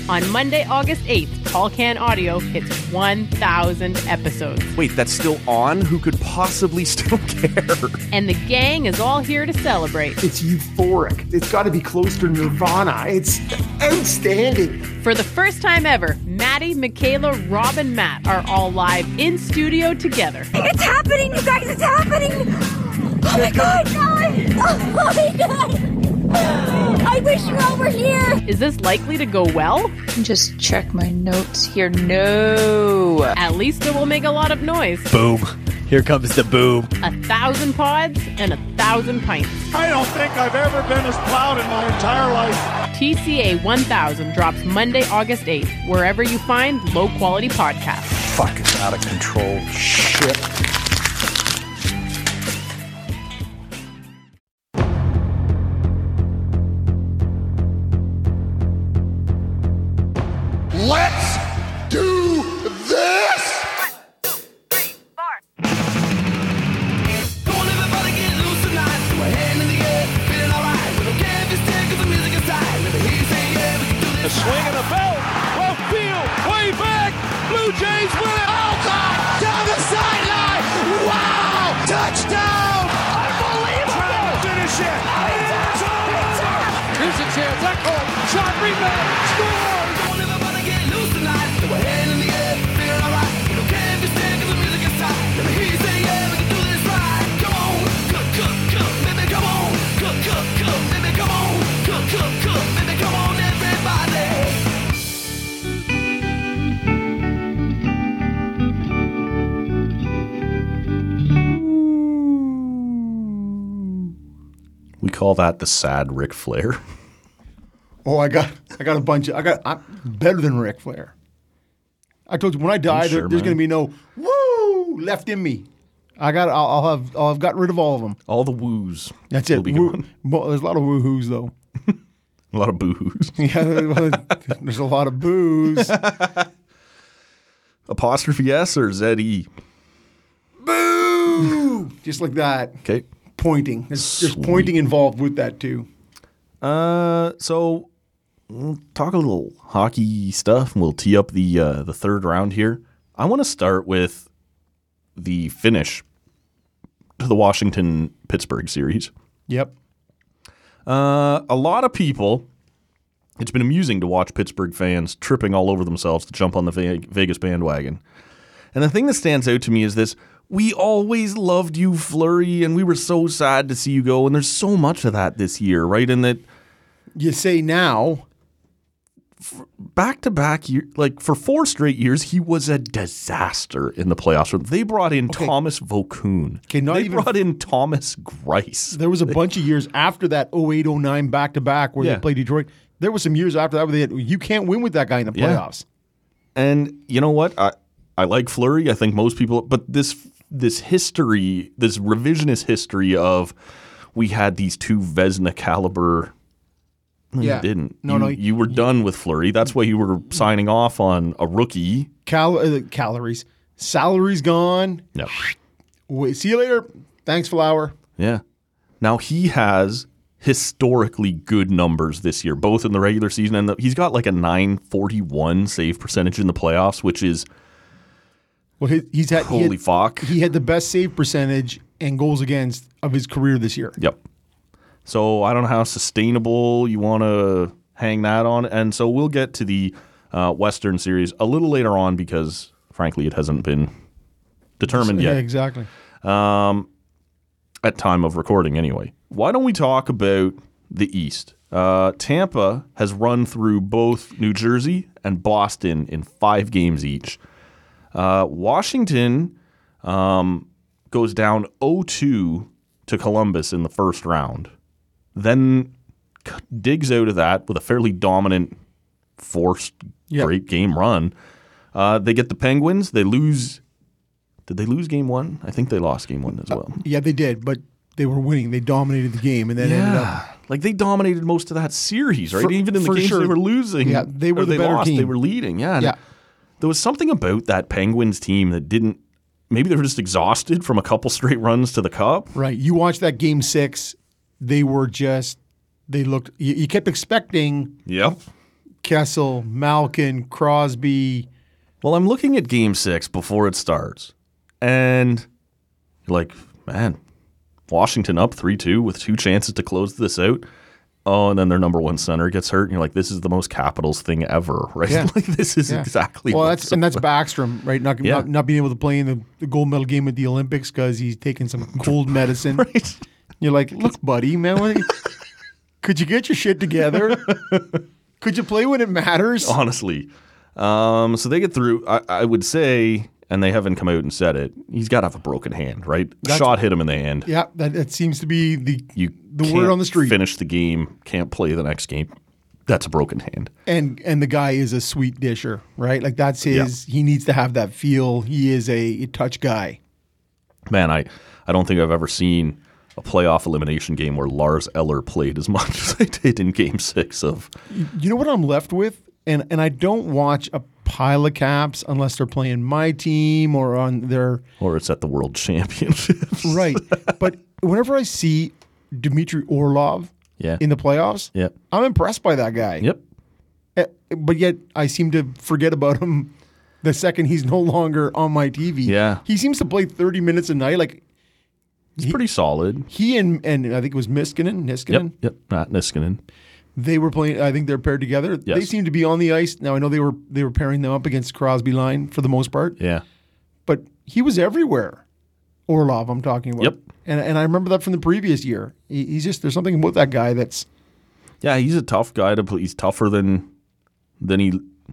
On Monday, August 8th, Tall Can Audio hits 1,000 episodes. Wait, that's still on? Who could possibly still care? And the gang is all here to celebrate. It's euphoric. It's got to be close to Nirvana. It's outstanding. For the first time ever, Maddie, Michaela, Rob, and Matt are all live in studio together. It's happening, you guys! It's happening! Oh my God! Oh my God! I wish you all were here! Is this likely to go well? Just check my notes here. No. At least it will make a lot of noise. Boom. Here comes the boom. 1,000 pods and 1,000 pints. I don't think I've ever been as proud in my entire life. TCA 1000 drops Monday, August 8th, wherever you find low-quality podcasts. Fucking out of control shit. Let's do this! A swing and a belt. Left field. Way back. Blue Jays win it. Oh, God! Down the sideline! Wow! Touchdown! Unbelievable. Trying to finish it. It's over. Here's a chance. Echo. Shot. Rebound. Scores. Don't everybody get loose tonight. Throw a hand in the air. Feeling all right. We don't care if you stand because the music is tight. Let me hear you say yeah. We can do this right. Come on. Cook, cook, cook. Baby, come on. Cook, cook, cook. Baby, come on. Cook, cook, cook. Baby, come on, everybody. We call that the sad Ric Flair. Oh, I got a bunch of. I'm better than Ric Flair. I told you when I die, sure, there's man. going to be no woo left in me. I'll have gotten rid of all of them. All the woos. That's will it. be gone. There's a lot of woo-hoos though. A lot of boohoo's. Yeah, there's a lot of booze. Apostrophe S or Z-E? Boo! Just like that. Okay. Pointing. There's Sweet. pointing involved with that too. So we'll talk a little hockey stuff, and we'll tee up the third round here. I want to start with the finish to the Washington-Pittsburgh series. Yep. A lot of people, it's been amusing to watch Pittsburgh fans tripping all over themselves to jump on the Vegas bandwagon. And the thing that stands out to me is this: we always loved you, Fleury, and we were so sad to see you go. And there's so much of that this year, right? And that You say now. back-to-back year, like for 4 straight years, he was a disaster in the playoffs. They brought in Thomas Vokoun. Okay, they brought in Thomas Greiss. There was a bunch of years after that 08-09 back-to-back where they played Detroit. There was some years after that where you can't win with that guy in the playoffs. And you know what? I like Fleury. I think most people, but this history, this revisionist history of we had these 2 Vezina caliber. Yeah. You didn't. No, you were done with Fleury. That's why you were signing off on a rookie. Calories. Salary's gone. No. See you later. Thanks, Flower. Yeah. Now he has historically good numbers this year, both in the regular season and he's got like a .941 save percentage in the playoffs, which is he's had holy fuck. He had the best save percentage and goals against of his career this year. Yep. So I don't know how sustainable you want to hang that on. And so we'll get to the Western Series a little later on because, frankly, it hasn't been determined yet. Yeah, exactly. At time of recording anyway. Why don't we talk about the East? Tampa has run through both New Jersey and Boston in 5 games each. Washington goes down 0-2 to Columbus in the first round. Then digs out of that with a fairly dominant forced great game run. They get the Penguins. They lose. Did they lose game 1? I think they lost game 1 as well. Yeah, they did, but they were winning. They dominated the game, and then ended up like they dominated most of that series, right? Even in the games they were losing, they were the better lost, team. They were leading, yeah. There was something about that Penguins team that didn't. Maybe they were just exhausted from a couple straight runs to the Cup. Right. You watched that game 6. They were just. They looked. You kept expecting. Yep. Kessel, Malkin, Crosby. Well, I'm looking at Game 6 before it starts, and you're like, man, Washington up 3-2 with 2 chances to close this out. Oh, and then their number one center gets hurt, and you're like, this is the most Capitals thing ever, right? Yeah. Like, this is exactly Well, what's that's Backstrom, right? Not being able to play in the gold medal game at the Olympics because he's taking some cold medicine. right. You're like, look, buddy, man, could you get your shit together? Could you play when it matters? Honestly. So they get through. I would say, and they haven't come out and said it, he's got to have a broken hand, right? Shot hit him in the hand. Yeah, that seems to be the You word on the street. Finish the game, can't play the next game. That's a broken hand. And the guy is a sweet disher, right? Like that's his. He needs to have that feel. He is a touch guy. Man, I don't think I've ever seen a playoff elimination game where Lars Eller played as much as I did in Game 6 of. You know what I'm left with, and I don't watch a pile of Caps unless they're playing my team or on their. Or it's at the World Championships. Right, but whenever I see Dmitry Orlov in the playoffs, I'm impressed by that guy. Yep. But yet I seem to forget about him the second he's no longer on my TV. Yeah. He seems to play 30 minutes a night. Like he's pretty solid. He and I think it was Niskanen. Yep. Matt Niskanen. They were playing. I think they're paired together. Yes. They seem to be on the ice now. I know they were pairing them up against Crosby line for the most part. Yeah. But he was everywhere. Orlov, I'm talking about. Yep. And I remember that from the previous year. He's just there's something about that guy that's. Yeah, he's a tough guy to play. He's tougher than he.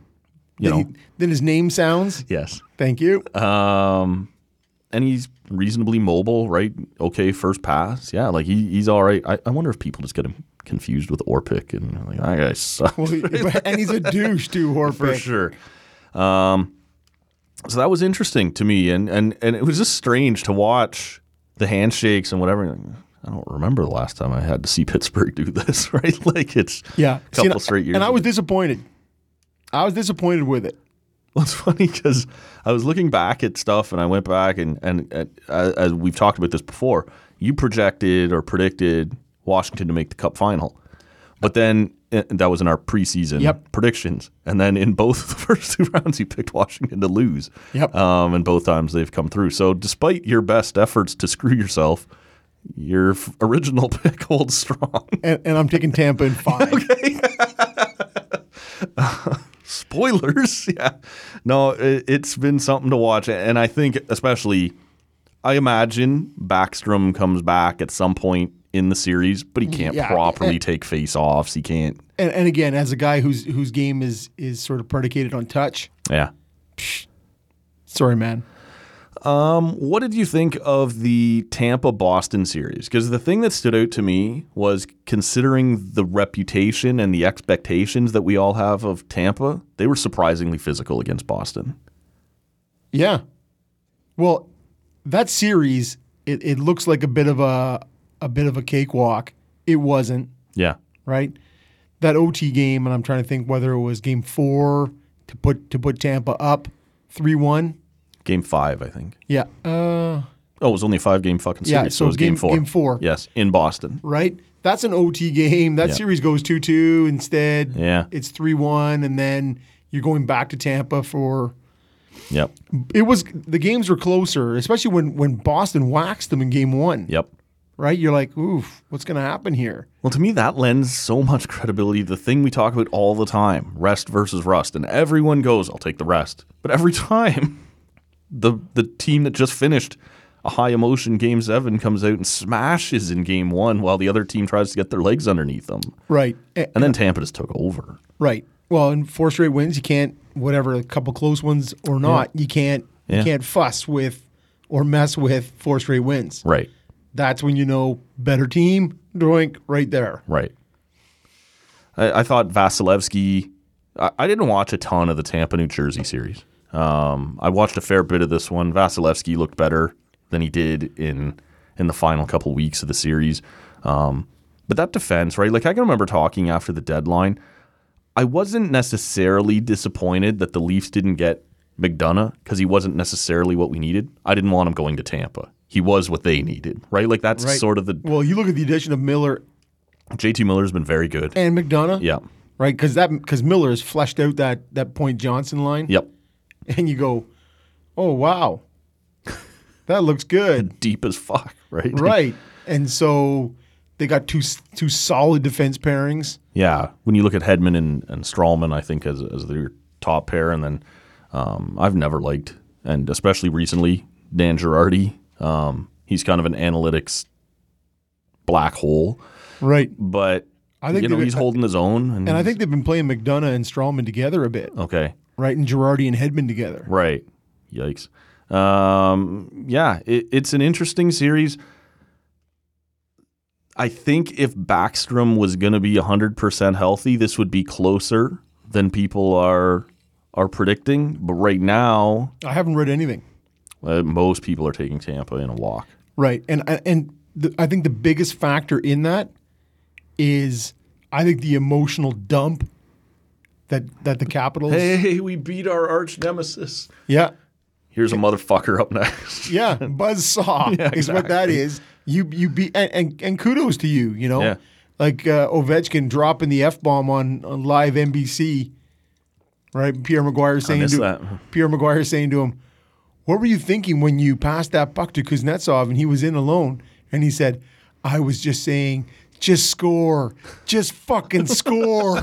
Then his name sounds. Yes. Thank you. And he's reasonably mobile, right? Okay, first pass. Yeah, like he's all right. I wonder if people just get him confused with Orpik and like, that guy sucks. Well, and he's a douche too, Orpik. For sure. So that was interesting to me, and it was just strange to watch the handshakes and whatever. I don't remember the last time I had to see Pittsburgh do this, right? Like it's a couple straight years. And I was disappointed. I was disappointed with it. Well, it's funny because I was looking back at stuff and I went back and as we've talked about this before, you projected or predicted Washington to make the Cup final. But then that was in our preseason predictions. And then in both the first 2 rounds, you picked Washington to lose. Yep. And both times they've come through. So despite your best efforts to screw yourself, your original pick holds strong. And I'm taking Tampa in 5. Okay. Spoilers. Yeah. No, it's been something to watch. And I think especially, I imagine Backstrom comes back at some point in the series, but he can't properly take face-offs. He can't. And again, as a guy whose game is sort of predicated on touch. Yeah. Sorry, man. What did you think of the Tampa-Boston series? Because the thing that stood out to me was considering the reputation and the expectations that we all have of Tampa, they were surprisingly physical against Boston. Yeah. Well, that series, it looks like a bit of a cakewalk. It wasn't. Yeah. Right? That OT game, and I'm trying to think whether it was game 4 to put Tampa up 3-1. Game 5, I think. Yeah. It was only a 5-game fucking series. Yeah, so it was game 4. Game 4. Yes, in Boston. Right? That's an OT game. That series goes 2-2 instead. Yeah. It's 3-1, and then you're going back to Tampa for... Yep. The games were closer, especially when Boston waxed them in game 1. Yep. Right? You're like, oof, what's going to happen here? Well, to me, that lends so much credibility to the thing we talk about all the time, rest versus rust. And everyone goes, I'll take the rest. But every time... The team that just finished a high emotion Game 7 comes out and smashes in Game 1 while the other team tries to get their legs underneath them. Right. And then Tampa just took over. Right. Well, in 4 straight wins, you can't, whatever, a couple close ones or not, you can't fuss with or mess with 4 straight wins. Right. That's when you know better team, doink, right there. Right. I thought Vasilevsky, I didn't watch a ton of the Tampa New Jersey series. I watched a fair bit of this one. Vasilevsky looked better than he did in the final couple weeks of the series. But that defense, right? Like I can remember talking after the deadline. I wasn't necessarily disappointed that the Leafs didn't get McDonough because he wasn't necessarily what we needed. I didn't want him going to Tampa. He was what they needed, right? Like that's sort of the... Well, you look at the addition of Miller. JT Miller's been very good. And McDonough. Yeah. right? Because Miller has fleshed out that Point Johnson line. Yep. And you go, oh, wow. That looks good. Deep as fuck, right? Right. And so they got two solid defense pairings. Yeah. When you look at Hedman and Strawman, I think as their top pair, and then I've never liked, and especially recently, Dan Girardi. He's kind of an analytics black hole. Right. But I think he's holding his own. And I think they've been playing McDonough and Strawman together a bit. Okay. Right, and Girardi and Hedman together. Right. Yikes. It's an interesting series. I think if Backstrom was going to be 100% healthy, this would be closer than people are predicting. But right now, I haven't read anything. Most people are taking Tampa in a walk. Right, and I think the biggest factor in that is I think the emotional dump that the Capitals. Hey, we beat our arch nemesis. Yeah. Here's a motherfucker up next. Yeah, buzzsaw is what that is. You beat and kudos to you. You know, Yeah. like Ovechkin dropping the F-bomb on live NBC. Right, Pierre Maguire saying to him, "What were you thinking when you passed that puck to Kuznetsov and he was in alone?" And he said, "I was just saying, just score, just fucking score."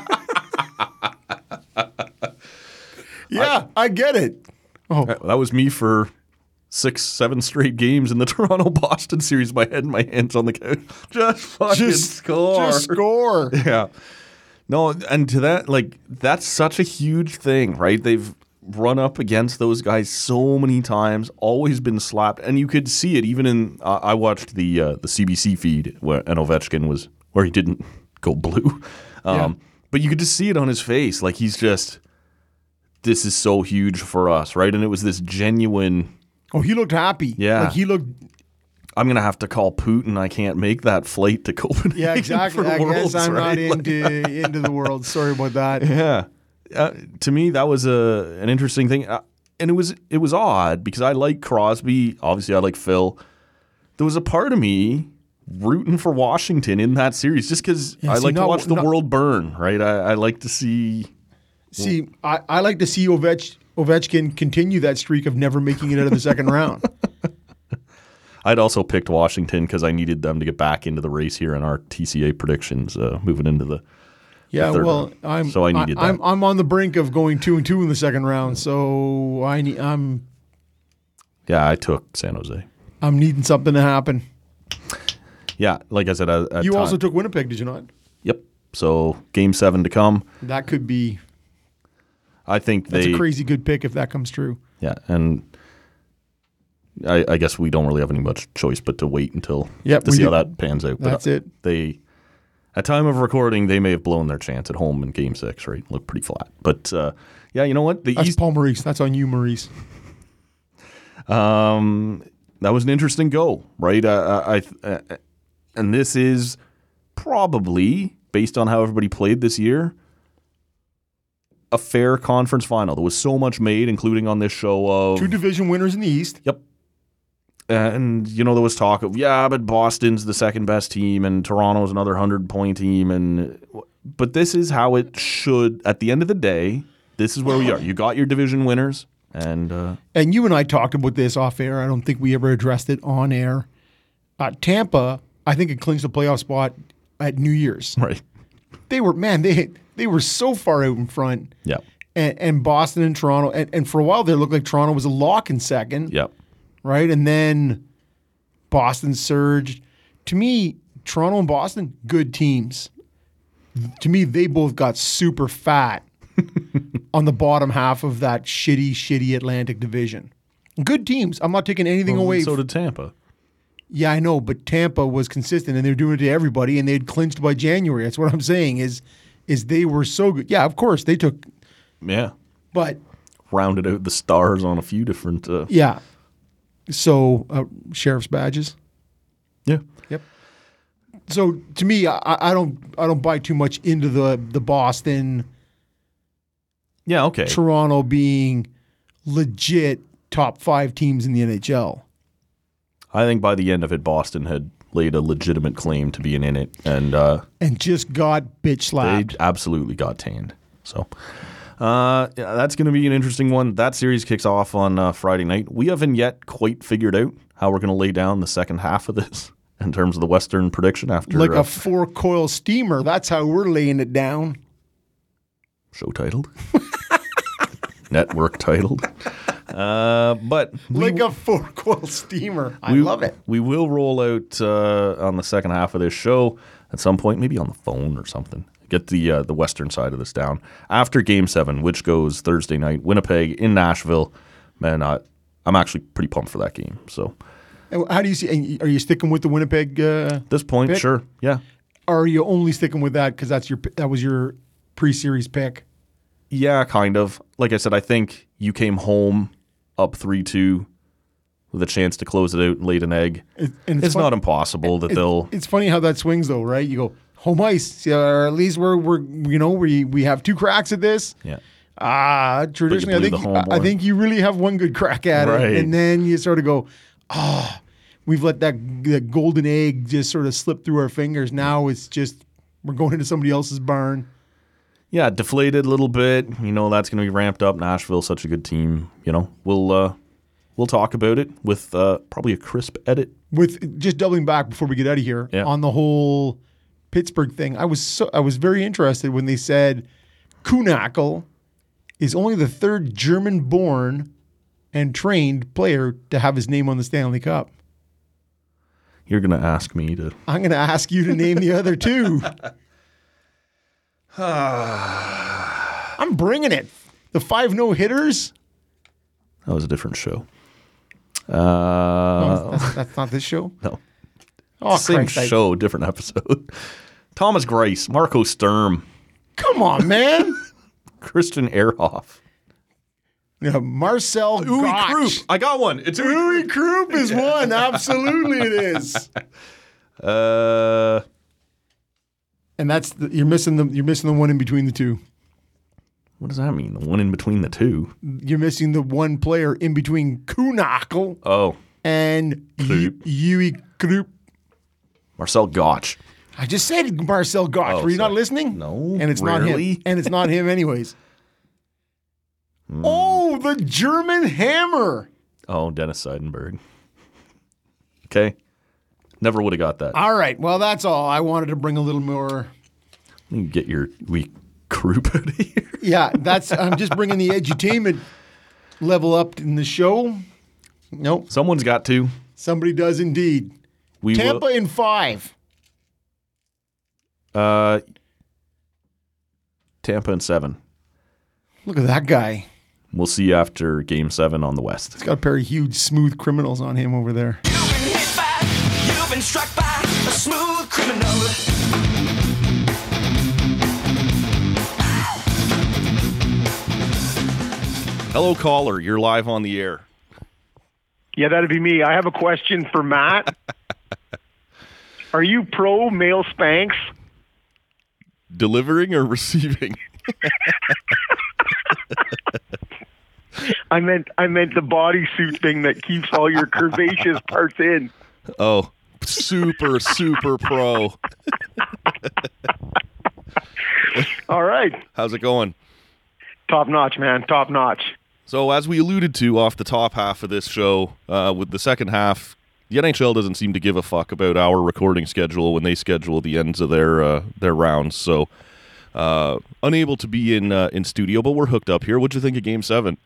Yeah, I get it. Oh, That was me for 6-7 straight games in the Toronto-Boston series. My head and my hands on the couch. Just fucking score. Just score. Yeah. No, and to that, like, that's such a huge thing, right? They've run up against those guys so many times, always been slapped, and you could see it even in. I watched the CBC feed where he didn't go blue, but you could just see it on his face, like he's just. This is so huge for us, right? And it was this genuine. Oh, he looked happy. Yeah, like he looked. I'm gonna have to call Putin. I can't make that flight to Copenhagen. Yeah, exactly. For I Worlds, guess I'm right? not into the world. Sorry about that. Yeah, to me that was an interesting thing, and it was odd because I like Crosby. Obviously, I like Phil. There was a part of me rooting for Washington in that series just because I like to watch the world burn. Right, I like to see. See, I like to see Ovechkin continue that streak of never making it out of the second round. I'd also picked Washington because I needed them to get back into the race here in our TCA predictions moving into the third round. I needed that. I'm on the brink of going 2-2 in the second round, so I'm. Yeah, I took San Jose. I'm needing something to happen. Yeah, like I said, you also took Winnipeg, did you not? Yep. So Game 7 to come. That could be. I think that's a crazy good pick if that comes true. Yeah, and I guess we don't really have any much choice but to wait until to see how that pans out. That's it. At time of recording, they may have blown their chance at home in Game 6, right? Looked pretty flat. But, yeah, you know what? That's Paul Maurice. That's on you, Maurice. That was an interesting go, right? And this is probably, based on how everybody played this year, a fair conference final. There was so much made, including on this show of 2 division winners in the East. Yep. And, there was talk of, but Boston's the second best team and Toronto's another 100-point team. But this is how it should, at the end of the day, this is where we are. You got your division winners. And you and I talked about this off air. I don't think we ever addressed it on air. Tampa, I think it clinched the playoff spot at New Year's. Right. They were so far out in front. Yep. And Boston and Toronto. And for a while there, it looked like Toronto was a lock in second. Yep. Right? And then Boston surged. To me, Toronto and Boston, good teams. To me, they both got super fat on the bottom half of that shitty Atlantic division. Good teams. I'm not taking anything away. So did Tampa. Yeah, I know, but Tampa was consistent, and they were doing it to everybody, and they'd clinched by January. That's what I'm saying is they were so good. Yeah, of course, they took. Yeah. But. Rounded out the stars on a few different. Yeah. So, sheriff's badges. Yeah. Yep. So to me, I don't buy too much into the Boston. Yeah. Okay. Toronto being legit top 5 teams in the NHL. I think by the end of it, Boston had laid a legitimate claim to being in it, and just got bitch slapped. They absolutely got tanned. So that's going to be an interesting one. That series kicks off on Friday night. We haven't yet quite figured out how we're going to lay down the second half of this in terms of the Western prediction after like a 4-coil steamer. That's how we're laying it down. Show titled. Network titled. But like a 4-coil steamer. I love it. We will roll out on the second half of this show at some point, maybe on the phone or something. Get the Western side of this down after Game 7, which goes Thursday night, Winnipeg in Nashville. Man, I'm actually pretty pumped for that game. So, how do you see? Are you sticking with the Winnipeg? This point, pick? Sure, yeah. Or are you only sticking with that because that was your pre-series pick? Yeah, kind of. Like I said, I think you came home up 3-2 with a chance to close it out and laid an egg. It's not impossible that they'll. It's funny how that swings, though, right? You go home ice, or at least we have 2 cracks at this. Yeah. Traditionally, I think you really have one good crack at it, and then you sort of go, we've let that golden egg just sort of slip through our fingers. Now it's just we're going into somebody else's barn. Yeah, deflated a little bit. That's going to be ramped up. Nashville's such a good team. We'll talk about it with probably a crisp edit. With just doubling back before we get out of here on the whole Pittsburgh thing, I was very interested when they said Kühnhackl is only the 3rd German-born and trained player to have his name on the Stanley Cup. You're going to ask me to... I'm going to ask you to name the other 2. I'm bringing it. The 5 no-hitters. That was a different show. That's not this show? No. Oh, same show, different episode. Thomas Greiss, Marco Sturm. Come on, man. Christian Ehrhoff. Yeah, Marcel Gottsch. Krupp. I got one. It's Uwe Krupp is one. Absolutely it is. And that's you're missing the one in between the 2. What does that mean? The one in between the 2? You're missing the one player in between Kühnhackl and Uwe Krupp. Marcel Gottsch. I just said Marcel Gottsch. Were you not listening? No. And it's not him. And it's not him anyways. Oh, the German Hammer. Oh, Dennis Seidenberg. Okay. Never would have got that. All right. Well, that's all. I wanted to bring a little more. You get your weak group out of here. Yeah, I'm just bringing the edutainment level up in the show. Nope. Someone's got to. Somebody does indeed. Tampa in 5. Tampa in 7. Look at that guy. We'll see you after Game 7 on the West. He's got a pair of huge, smooth criminals on him over there. You've been struck by a smooth criminal. Hello, caller. You're live on the air. Yeah, that'd be me. I have a question for Matt. Are you pro male Spanx? Delivering or receiving? I meant the bodysuit thing that keeps all your curvaceous parts in. Oh, super pro. All right. How's it going? Top notch, man. Top notch. So as we alluded to off the top half of this show, with the second half, the NHL doesn't seem to give a fuck about our recording schedule when they schedule the ends of their rounds. So unable to be in studio, but we're hooked up here. What'd you think of Game 7?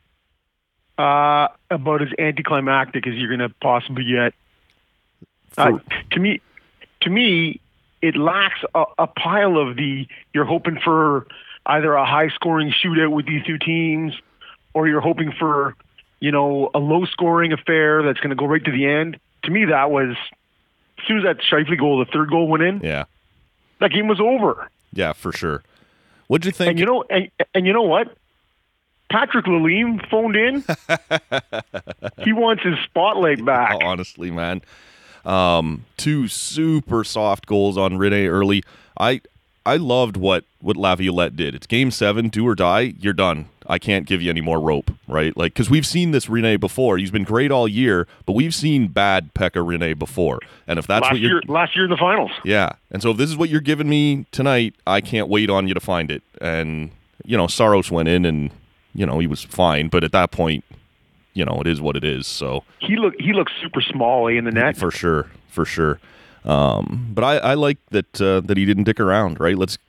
About as anticlimactic as you're going to possibly get. To me, it lacks a pile of you're hoping for either a high-scoring shootout with these 2 teams, or you're hoping for, a low-scoring affair that's going to go right to the end. To me, that was, as soon as that Scheifele goal, the 3rd goal went in, that game was over. Yeah, for sure. What'd you think? And you know what? Patrick Lalime phoned in. He wants his spotlight back. Oh, honestly, man. 2 super soft goals on Rene early. I loved what Laviolette did. It's Game 7, do or die, you're done. I can't give you any more rope, right? Like, because we've seen this Rinne before. He's been great all year, but we've seen bad Pekka Rinne before. And if that's last year in the finals. Yeah. And so if this is what you're giving me tonight, I can't wait on you to find it. And, Saros went in and, he was fine. But at that point, it is what it is. So he looks super small in the net. For sure. But I like that he didn't dick around, right? Let's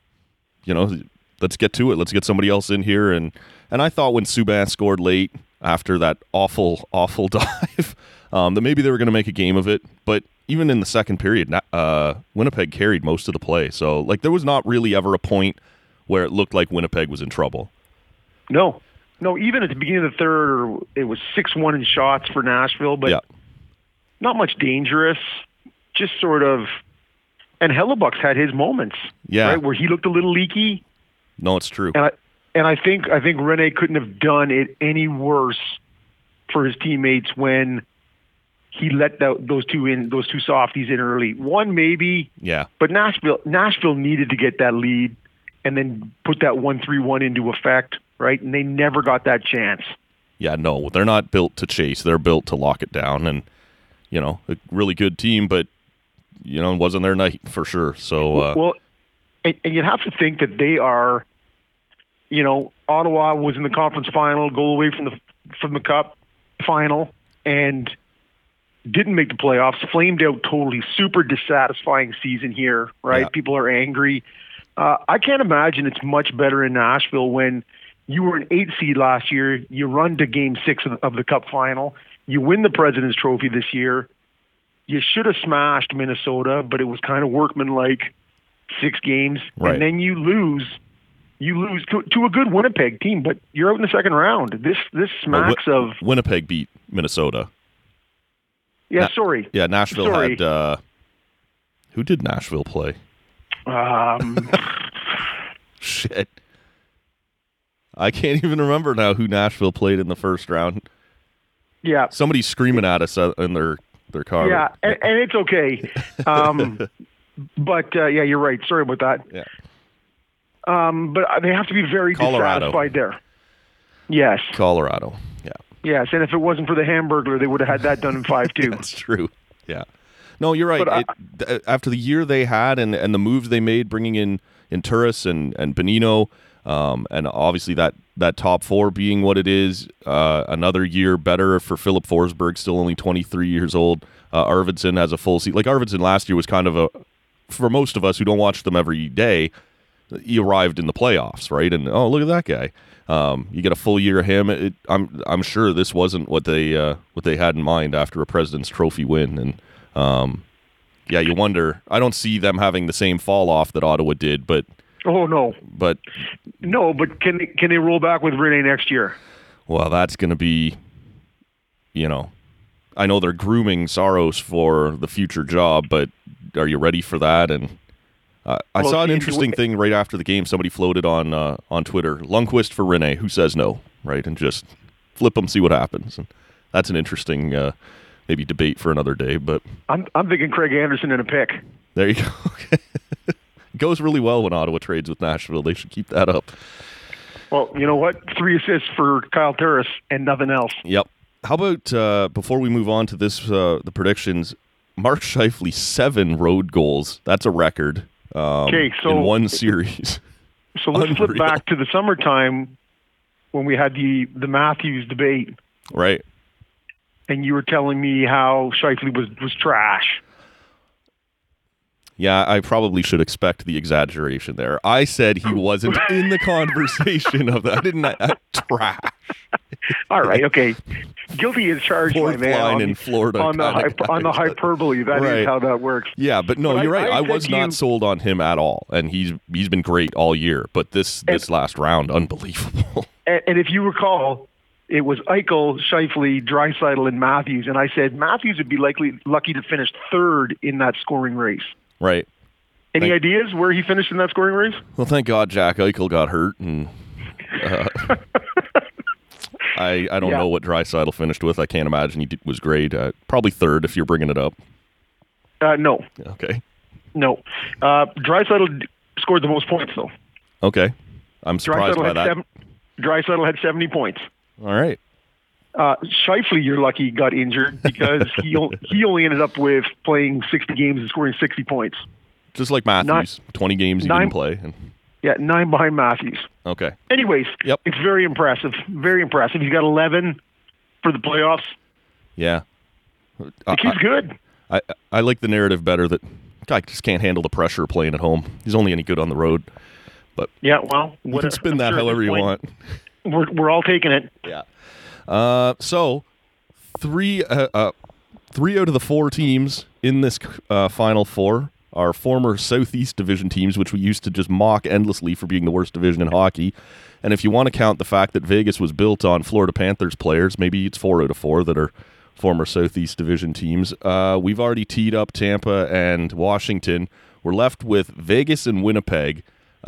get to it. Let's get somebody else in here. And I thought when Subban scored late after that awful dive, that maybe they were going to make a game of it. But even in the second period, Winnipeg carried most of the play. So, there was not really ever a point where it looked like Winnipeg was in trouble. No, even at the beginning of the third, it was 6-1 in shots for Nashville, but not much dangerous. Just sort of, and Hellebuck's had his moments, right, where he looked a little leaky. No, it's true. And I think Rinne couldn't have done it any worse for his teammates when he let those two softies in early. One maybe, but Nashville needed to get that lead and then put that 1-3-1 into effect, right? And they never got that chance. Yeah, no, they're not built to chase. They're built to lock it down, and a really good team, but it wasn't their night for sure. So and you'd have to think that they are. Ottawa was in the conference final, goal away from the cup final, and didn't make the playoffs. Flamed out totally. Super dissatisfying season here, right? Yeah. People are angry. I can't imagine it's much better in Nashville when you were an 8 seed last year. You run to Game 6 of the Cup final. You win the President's Trophy this year. You should have smashed Minnesota, but it was kind of workmanlike 6 games, right. And then you lose. You lose to a good Winnipeg team, but you're out in the second round. This smacks of Winnipeg beat Minnesota. Yeah, sorry. Yeah, Nashville had. Who did Nashville play? Shit. I can't even remember now who Nashville played in the first round. Yeah. Somebody's screaming at us in their car. Yeah, and it's okay. But you're right. Sorry about that. Yeah. But they have to be very dissatisfied there. Yes. Colorado. Yeah. Yes, and if it wasn't for the Hamburglar, they would have had that done in 5-2. That's true. Yeah. No, you're right. After the year they had and the moves they made, bringing in Turris and Bonino, and obviously that top four being what it is, another year better for Philip Forsberg, still only 23 years old. Arvidsson has a full season. Like Arvidsson last year was kind of for most of us who don't watch them every day, he arrived in the playoffs, right? And look at that guy. You get a full year of him. I'm sure this wasn't what they had in mind after a President's Trophy win. And you wonder. I don't see them having the same fall off that Ottawa did, but but can they roll back with Rinne next year? Well, that's going to be, I know they're grooming Saros for the future job, but are you ready for that? And I saw an interesting thing right after the game. Somebody floated on Twitter, Lundqvist for Rinne. Who says no, right? And just flip them, see what happens. And that's an interesting maybe debate for another day. But I'm thinking Craig Anderson in a pick. There you go. Okay. It goes really well when Ottawa trades with Nashville. They should keep that up. Well, you know what? 3 assists for Kyle Turris and nothing else. Yep. How about before we move on to this, the predictions? Mark Scheifele 7 road goals. That's a record. In one series. So let's flip back to the summertime when we had the Matthews debate. Right. And you were telling me how Scheifele was trash. Yeah, I probably should expect the exaggeration there. I said he wasn't in the conversation of that. I didn't. Trash. All right, okay. Guilty as charged, my man. Line in Florida on the hyperbole. That is how that works. Yeah, but no, you're right. I was not sold on him at all, and he's been great all year. But this last round, unbelievable. And if you recall, it was Eichel, Scheifele, Draisaitl, and Matthews, and I said Matthews would be lucky to finish third in that scoring race. Right. Any ideas where he finished in that scoring race? Well, thank God Jack Eichel got hurt, and I don't know what Draisaitl finished with. I can't imagine he was great. Probably third if you're bringing it up. No. Okay. No. Draisaitl scored the most points, though. Okay. I'm surprised by that. Draisaitl had 70 points. All right. Scheifele, you're lucky, he got injured because he only ended up with playing 60 games and scoring 60 points. Just like Matthews, 20 games he didn't play. Yeah, 9 behind Matthews. Okay. Anyways, Yep. It's very impressive. Very impressive. He's got 11 for the playoffs. Yeah. The kid's good. I like the narrative better that guy just can't handle the pressure of playing at home. He's only any good on the road. But yeah, well, you can spin that however you want. We're all taking it. Yeah. So 3 out of the 4 teams in this Final Four are former Southeast Division teams, which we used to just mock endlessly for being the worst division in hockey. And if you want to count the fact that Vegas was built on Florida Panthers players, maybe it's 4 out of 4 that are former Southeast Division teams. We've already teed up Tampa and Washington. We're left with Vegas and Winnipeg.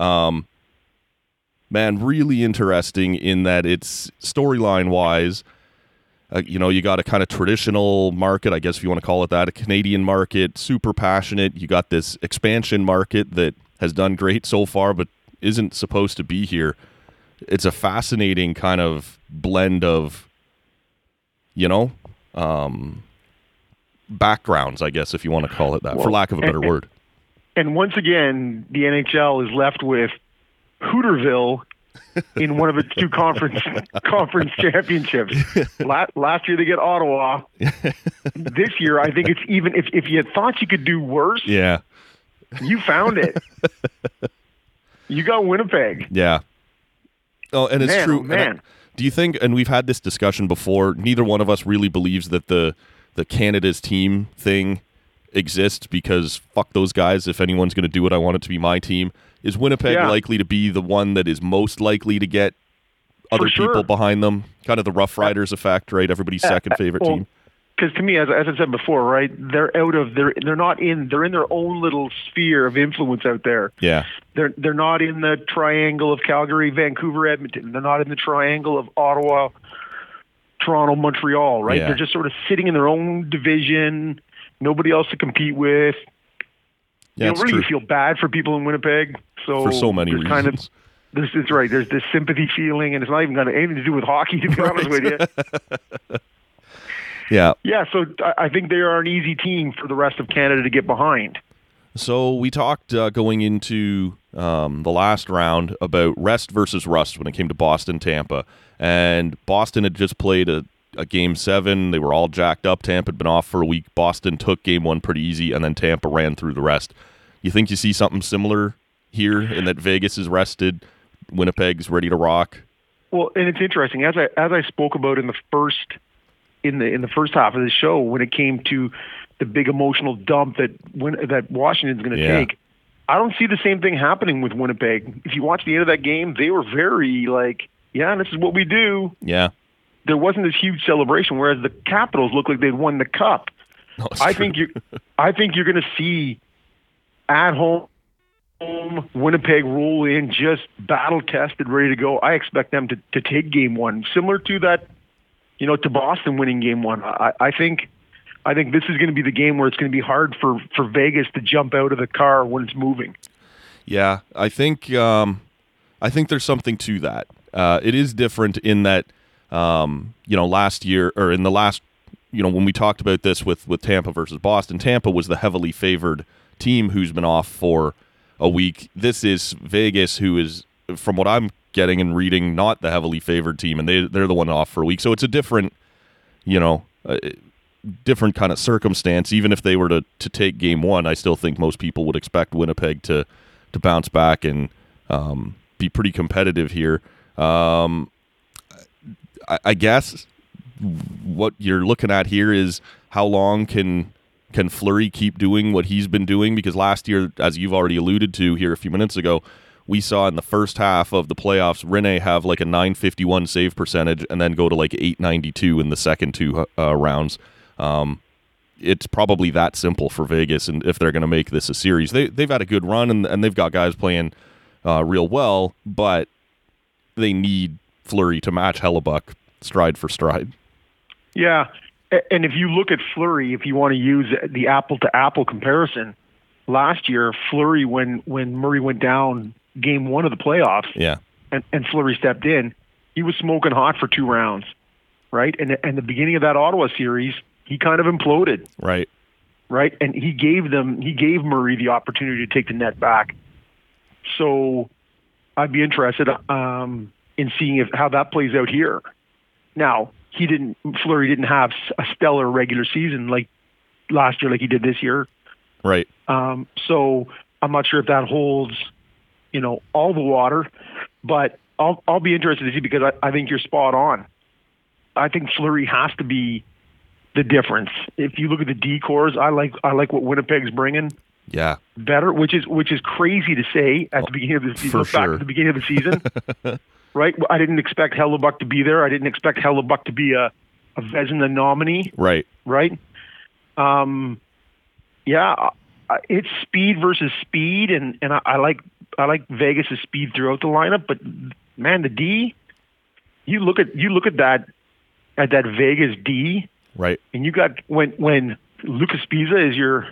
Man, really interesting in that it's storyline-wise, you got a kind of traditional market, I guess if you want to call it that, a Canadian market, super passionate. You got this expansion market that has done great so far but isn't supposed to be here. It's a fascinating kind of blend of, backgrounds, I guess, if you want to call it that, for lack of a better word. And once again, the NHL is left with Hooterville in one of its 2 conference championships. Last year they get Ottawa. This year, I think it's even. If you thought you could do worse, yeah, you found it. You got Winnipeg. Yeah. Oh, and it's true. Oh, man. Do you think? And we've had this discussion before. Neither one of us really believes that the Canada's team thing exists because fuck those guys. If anyone's going to do it, I want it to be my team. Is Winnipeg likely to be the one that is most likely to get other people behind them? Kind of the Rough Riders effect, right? Everybody's second favorite team. Because to me, as I said before, right, they're in their own little sphere of influence out there. Yeah, they're not in the triangle of Calgary, Vancouver, Edmonton. They're not in the triangle of Ottawa, Toronto, Montreal. Right, they're just sort of sitting in their own division. Nobody else to compete with. Yeah, you don't really feel bad for people in Winnipeg. So for so many reasons. It's right. There's this sympathy feeling, and it's not even got anything to do with hockey, to be honest with you. Yeah. Yeah, so I think they are an easy team for the rest of Canada to get behind. So we talked going into the last round about rest versus rust when it came to Boston-Tampa. And Boston had just played a Game 7. They were all jacked up. Tampa had been off for a week. Boston took Game 1 pretty easy, and then Tampa ran through the rest. You think you see something similar here in that Vegas is rested, Winnipeg's ready to rock? Well, and it's interesting. As I spoke about in the first half of the show, when it came to the big emotional dump that Washington's going to take, I don't see the same thing happening with Winnipeg. If you watch the end of that game, they were very this is what we do. Yeah. There wasn't this huge celebration, whereas the Capitals looked like they'd won the cup. No, I think you're going to see at home Winnipeg roll in just battle tested, ready to go. I expect them to take Game 1, similar to that, to Boston winning Game 1. I think this is going to be the game where it's going to be hard for Vegas to jump out of the car when it's moving. Yeah, I think there's something to that. It is different in that, last year or in the last, when we talked about this with Tampa versus Boston, Tampa was the heavily favored team who's been off for a week. This is Vegas, who is, from what I'm getting and reading, not the heavily favored team, and they're the one off for a week. So it's a different, different kind of circumstance. Even if they were to take Game 1, I still think most people would expect Winnipeg to bounce back and be pretty competitive here. I guess what you're looking at here is how long can Fleury keep doing what he's been doing? Because last year, as you've already alluded to here a few minutes ago, we saw in the first half of the playoffs, Rinne have like a .951 save percentage and then go to like .892 in the second 2 rounds. It's probably that simple for Vegas, and if they're going to make this a series. They've had a good run, and they've got guys playing real well, but they need Fleury to match Hellebuck stride for stride. Yeah, and if you look at Fleury, if you want to use the apple-to-apple comparison, last year, Fleury, when Murray went down game 1 of the playoffs, Yeah. and Fleury stepped in, he was smoking hot for 2 rounds, right? And the beginning of that Ottawa series, he kind of imploded, Right. right? And he gave Murray the opportunity to take the net back. So I'd be interested in seeing how that plays out here. Now, Fleury didn't have a stellar regular season like last year, like he did this year. Right. So I'm not sure if that holds, all the water, but I'll be interested to see, because I think you're spot on. I think Fleury has to be the difference. If you look at the D-cores, I like what Winnipeg's bringing. Yeah. Better, which is crazy to say at the beginning of the season. For sure. Back at the beginning of the season, right? I didn't expect Hellebuck to be there. I didn't expect Hellebuck to be a Vezina nominee. Right. Right. It's speed versus speed, and I like Vegas' speed throughout the lineup. But man, the D, you look at that Vegas D, right? And you got when Lucas Spiza is your,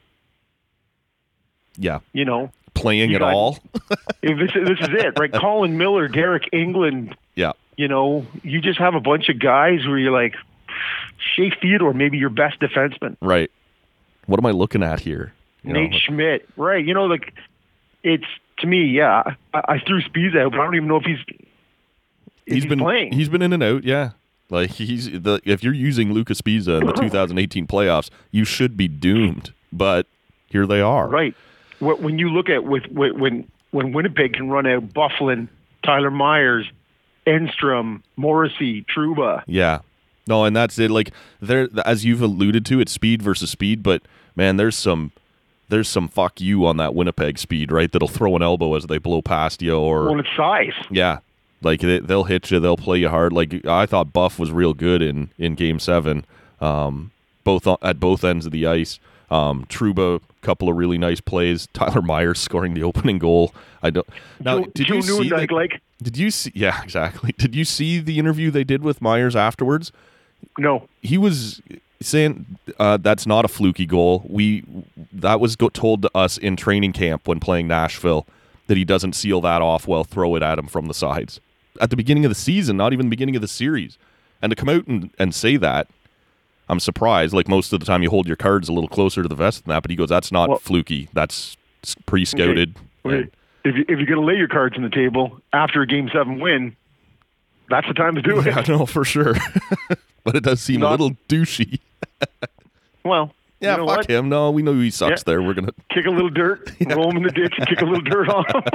playing at all. This is it, right? Colin Miller, Derek England. Yeah. You just have a bunch of guys where you're like, Shea Theodore, maybe your best defenseman. Right. What am I looking at here? Nate Schmidt. Right. It's, to me, yeah. I threw Spiza out, but I don't even know if he's been playing. He's been in and out, yeah. Like if you're using Lucas Spiza in the 2018 playoffs, you should be doomed. But here they are. Right. When you look at when Winnipeg can run out Bufflin, Tyler Myers, Enstrom, Morrissey, Trouba. Yeah. No, and that's it. Like there, as you've alluded to, it's speed versus speed. But man, there's some fuck you on that Winnipeg speed, right? That'll throw an elbow as they blow past you, or it's size. Yeah, like they'll hit you, they'll play you hard. Like I thought Buff was real good in Game 7, both at both ends of the ice. Trouba, couple of really nice plays. Tyler Myers scoring the opening goal. Did you see? Yeah, exactly. Did you see the interview they did with Myers afterwards? No. He was saying that's not a fluky goal. That was told to us in training camp when playing Nashville, that he doesn't seal that off well, throw it at him from the sides. At the beginning of the season, not even the beginning of the series. And to come out and say that, I'm surprised. Like most of the time you hold your cards a little closer to the vest than that, but he goes, that's not fluky. That's pre-scouted. Okay. If you're going to lay your cards on the table after a Game 7 win, that's the time to do it. Yeah, no, for sure. But it does seem a little douchey. Well, yeah, fuck him. No, we know he sucks there. We're going to kick a little dirt, roll him in the ditch, and kick a little dirt on him.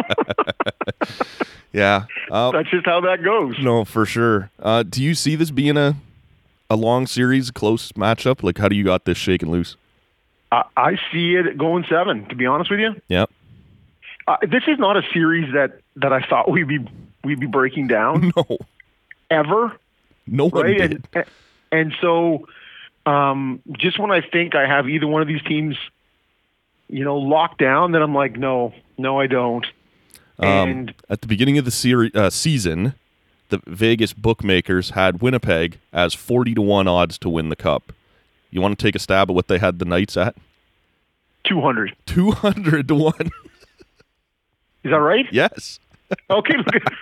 Yeah. That's just how that goes. No, for sure. Do you see this being a long series, close matchup? Like, how do you got this shaken loose? I see it going 7, to be honest with you. Yeah. This is not a series that I thought we'd be breaking down. No. Ever. No one did. And so, just when I think I have either one of these teams, locked down, then I'm like, no, I don't. And at the beginning of the season, the Vegas bookmakers had Winnipeg as 40-1 odds to win the Cup. You want to take a stab at what they had the Knights at? 200. 200-1. Is that right? Yes. Okay.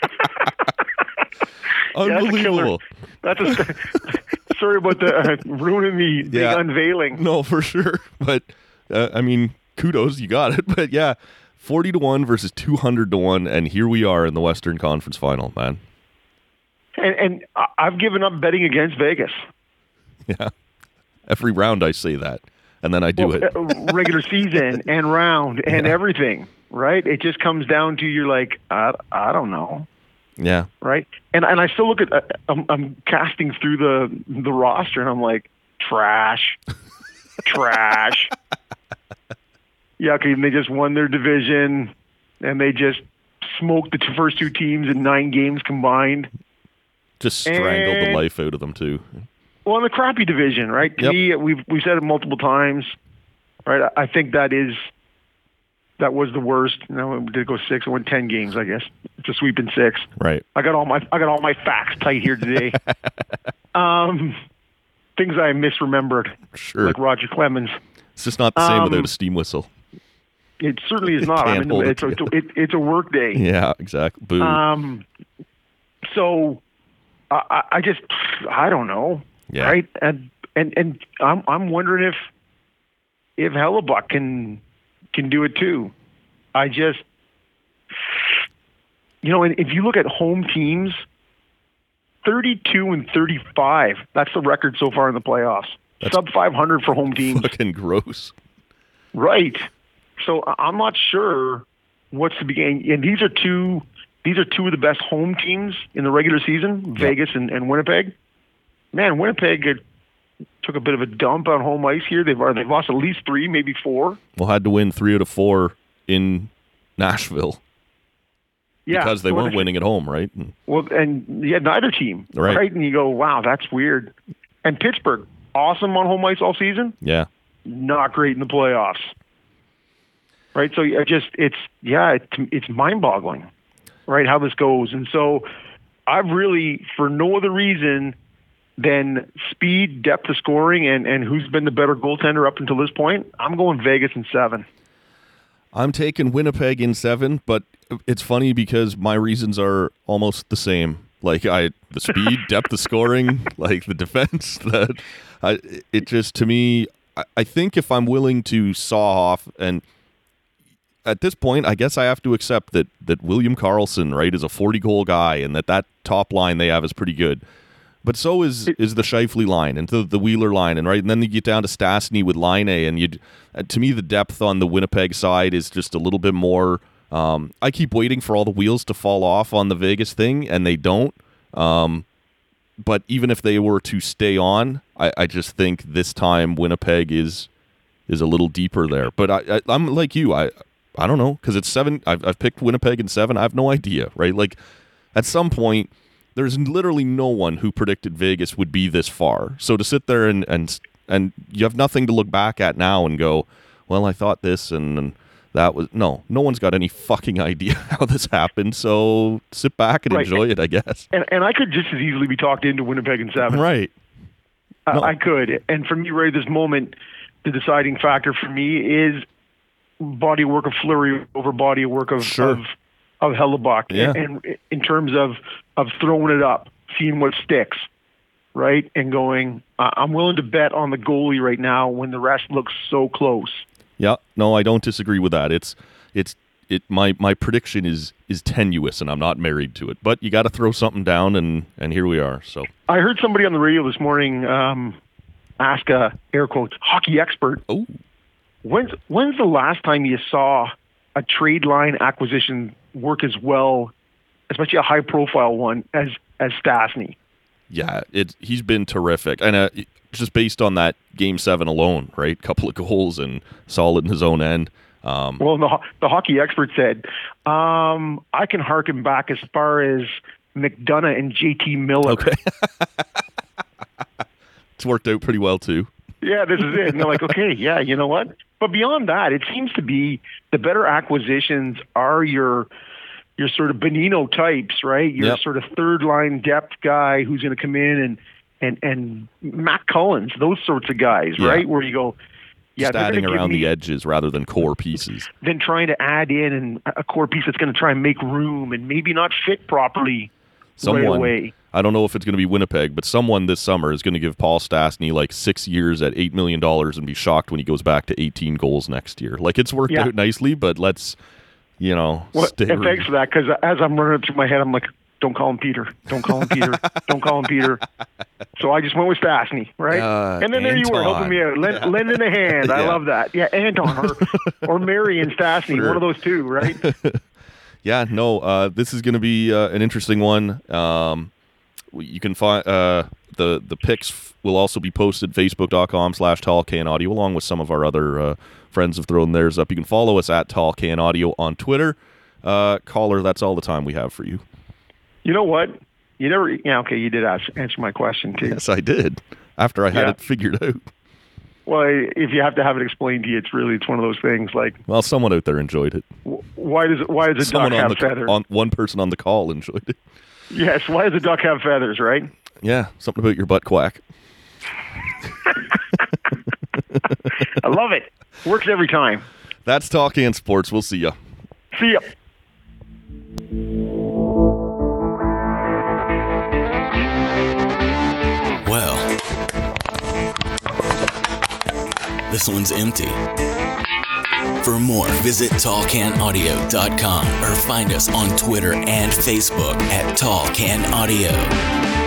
Unbelievable. That's a killer. Sorry about ruining the big unveiling. No, for sure. But, kudos, you got it. But, yeah, 40-1 versus 200-1, and here we are in the Western Conference Final, man. And I've given up betting against Vegas. Yeah. Every round I say that, and then I do it. Regular season and round and everything, right? It just comes down to you're like, I don't know. Yeah. Right? And I still look at, I'm casting through the roster, and I'm like, trash. Yeah, okay, and they just won their division, and they just smoked the first 2 teams in 9 games combined. Just strangled the life out of them, too. Well, in the crappy division, right? To me, we've said it multiple times, right? I think that was the worst. We did go 6. I went 10 games, I guess. It's a sweep in 6. Right. I got all my facts tight here today. Things I misremembered. Sure. Like Roger Clemens. It's just not the same without a steam whistle. It certainly is not. It's a work day. Yeah, exactly. Boo. So I don't know. Yeah. Right. And I'm wondering if Hellebuck can do it too. I just, and if you look at home teams, 32-35. That's the record so far in the playoffs. That's sub 500 for home teams. Fucking gross. Right. So I'm not sure what's the beginning. And these are two of the best home teams in the regular season, Vegas and Winnipeg. Man, Winnipeg took a bit of a dump on home ice here. They've lost at least 3, maybe 4. Well, had to win 3 out of 4 in Nashville. Yeah, because they weren't winning at home, right? Well, and neither team, right? And you go, wow, that's weird. And Pittsburgh, awesome on home ice all season. Yeah, not great in the playoffs. Right, so it's mind-boggling, right? How this goes, and so I've really, for no other reason than speed, depth of scoring, and who's been the better goaltender up until this point, I'm going Vegas in 7. I'm taking Winnipeg in 7, but it's funny because my reasons are almost the same. Like the speed, depth of scoring, like the defense. It just, to me, I think if I'm willing to saw off, and at this point, I guess I have to accept that William Karlsson, right, is a 40-goal guy, and that top line they have is pretty good. But so is the Scheifele line and the Wheeler line, and then you get down to Stastny with Line A, and to me the depth on the Winnipeg side is just a little bit more. I keep waiting for all the wheels to fall off on the Vegas thing, and they don't. But even if they were to stay on, I just think this time Winnipeg is a little deeper there. But I'm like you, I don't know, because it's 7. I've picked Winnipeg in 7. I have no idea, right? Like at some point. There's literally no one who predicted Vegas would be this far. So to sit there and you have nothing to look back at now and go, well, I thought this and that was... No one's got any fucking idea how this happened. So sit back and enjoy it, I guess. And I could just as easily be talked into Winnipeg in 7. Right. I could. And for me, right at this moment, the deciding factor for me is body of work of Fleury over body of work of Hellebuck, and in terms of throwing it up, seeing what sticks, right, and going, I'm willing to bet on the goalie right now when the rest looks so close. Yeah, no, I don't disagree with that. My prediction is tenuous, and I'm not married to it, but you got to throw something down, and here we are. So I heard somebody on the radio this morning ask a air quotes hockey expert, "Oh, when's the last time you saw a trade line acquisition work as well, especially a high-profile one, as Stastny?" Yeah, he's been terrific. And just based on that Game 7 alone, right? Couple of goals and solid in his own end. Well, the hockey expert said, I can harken back as far as McDonough and JT Miller. Okay. It's worked out pretty well, too. Yeah, this is it. And they're like, okay, yeah, you know what? But beyond that, it seems to be the better acquisitions are your sort of Bonino types, right? Your sort of third line depth guy who's going to come in and Matt Cullens, those sorts of guys, right? Where you go, just adding around the edges rather than core pieces. Then trying to add in a core piece that's going to try and make room and maybe not fit properly right away. I don't know if it's going to be Winnipeg, but someone this summer is going to give Paul Stastny like 6 years at $8 million and be shocked when he goes back to 18 goals next year. Like, it's worked out nicely, but let's, stay. And thanks for that, because as I'm running it through my head, I'm like, don't call him Peter. Don't call him Peter. Don't call him Peter. So I just went with Stastny, right? And then there you were helping me out, lending a hand. I love that. Yeah, Anton or Mary and Stastny, one of those two, right? Yeah, no, this is going to be an interesting one. You can find the picks will also be posted facebook.com/TallCanAudio, along with some of our other friends have thrown theirs up. You can follow us at TallCanAudio on Twitter. Caller, that's all the time we have for you. You know what? You never. Yeah, okay. You did answer my question too. Yes, I did. After I had it figured out. Well, if you have to have it explained to you, it's one of those things like. Well, someone out there enjoyed it. Why does a duck have feathers? One person on the call enjoyed it. Yes. Why does a duck have feathers? Right. Yeah, something about your butt quack. I love it. Works every time. That's Tall Can Sports. We'll see ya. See ya. Well, this one's empty. For more, visit tallcanaudio.com or find us on Twitter and Facebook at Tall Can Audio.